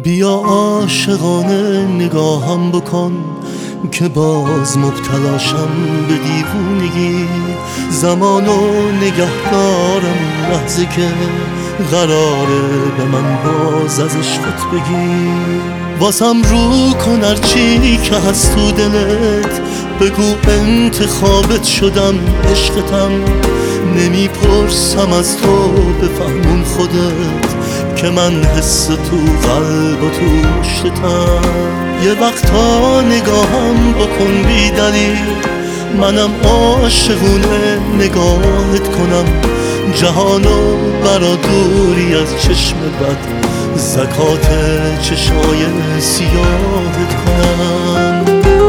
بیا عاشقانه نگاهم بکن که باز مبتلاشم به دیوونگی. زمانو نگه دارم لحظه که قراره به من باز از عشقت بگی. واسم رو کن هرچی که هست تو دلت، بگو انتخابت شدم عشقتم. نمیپرسم از تو بفهمون خودت که من حس تو قلب و تو مشتتم. یه وقتا نگاهم بکن بی دلیل، منم عاشقونه نگاهت کنم. جهانو برا دوری از چشم بد، زکات چشای سیاهت کنم.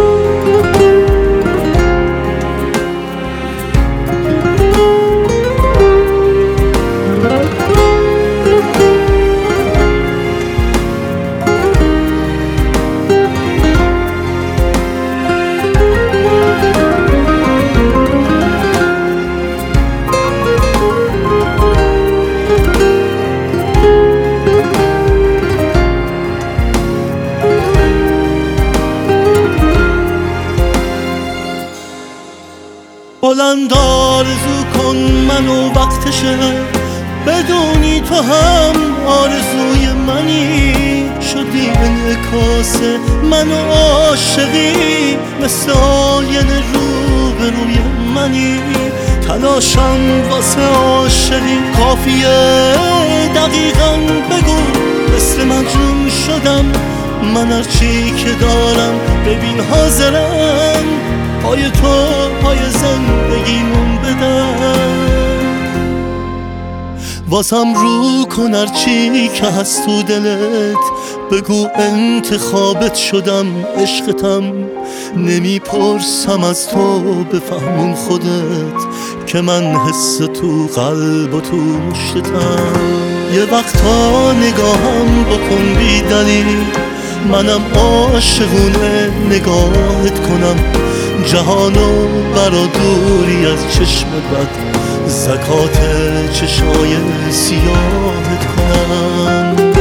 بلند آرزو کن منو وقتشه، بدونی تو هم آرزوی منی. شدی انعکاس من و عاشقی، مثل آینه روبروی منی. تلاشم واسه عاشقی کافیه، دقیقا بگو مثل مجنون شدم. من هرچی که دارم ببین حاضرم، پای تو پای زندگیمون بدم. واسم رو کن هرچی که هست تو دلت، بگو انتخابت شدم عشقتم. نمیپرسم از تو بفهمون خودت که من حس تو قلب و تو مشتتم. یه وقتا نگاهم بکن بی دلیل، منم عاشقونه نگاهت کنم. جهانو برا دوری از چشم بد، زکات چشای سیاهت کنم.